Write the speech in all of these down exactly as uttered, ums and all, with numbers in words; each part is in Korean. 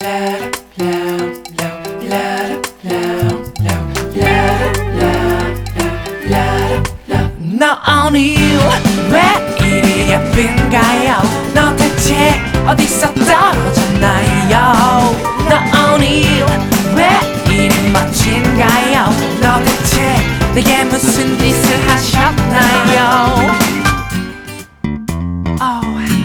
너 오늘 왜 이리 예쁜가요? 너 대체 어디서 떨어졌나요? 너 오늘 왜 이리 멋진가요? 너 대체 내게 무슨 짓을 하셨나요? oh.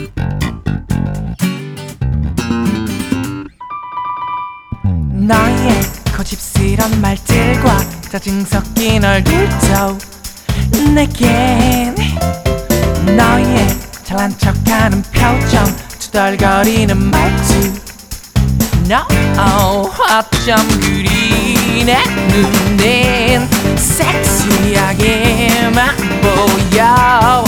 너의 고집스런 말들과 짜증 섞인 얼굴도 내겐 너의 잘난 척하는 표정 투덜거리는 말투 No 어쩜 그리 내 눈엔 섹시하게만 보여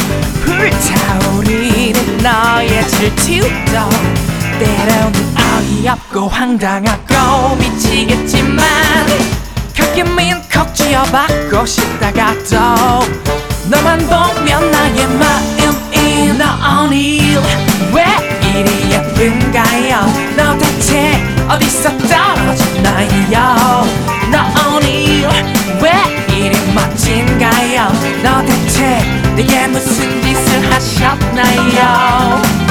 불타오르는 너의 질투도 때로는 어이없고 황당하고 미치겠지만 가끔은 콕 쥐어박고 싶다가 또 너만 보면 나의 마음이 너 오늘 왜 이리 예쁜가요? 너 대체 어디서 떨어졌나요? 너 오늘 왜 이리 멋진가요? 너 대체 내게 무슨 짓을 하셨나요?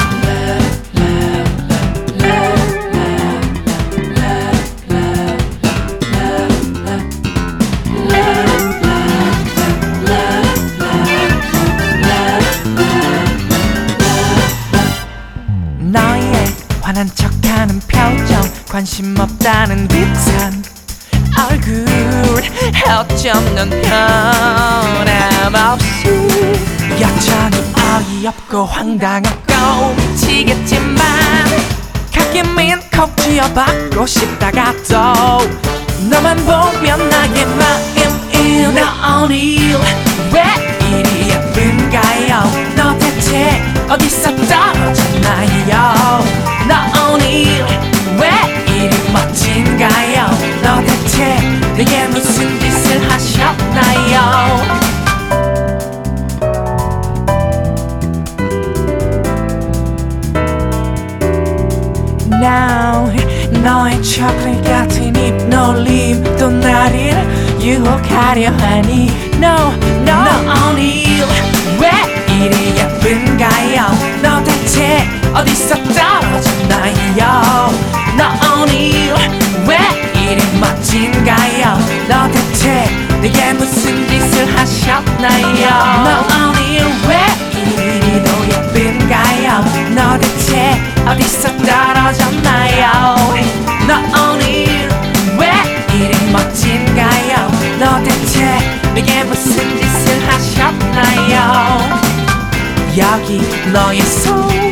너의 화난 척하는 표정 관심 없다는 듯한 얼굴 어쩜 넌 변함없이 여전히 어이없고 황당하고 미치겠지만 가끔은 콕 쥐어박고 싶다가 또 너만 보면 나의 마음이 너 오늘 왜 이리 예쁜가요? 너 대체 어디서 떨어졌나요? 너 오늘 왜 이리 멋진가요? 너 대체 내게 무슨 짓을 하셨나요? Now 너의 초콜릿 같은 입놀림 또 나를 유혹하려 하니 No, no 너 오늘 왜 이리 예쁜가요? 너 대체 어디서 떨어졌나요? 너 오늘 왜 이리 멋진가요? 너 대체 내게 무슨 짓을 하셨나요? 너 오늘 왜 이리도 예쁜가요? 너 대체 어디서 떨어졌나요? 너 오늘 왜 이리 멋진가요? 너 대체 내게 무슨 짓을 하셨나요? 여기 너의 손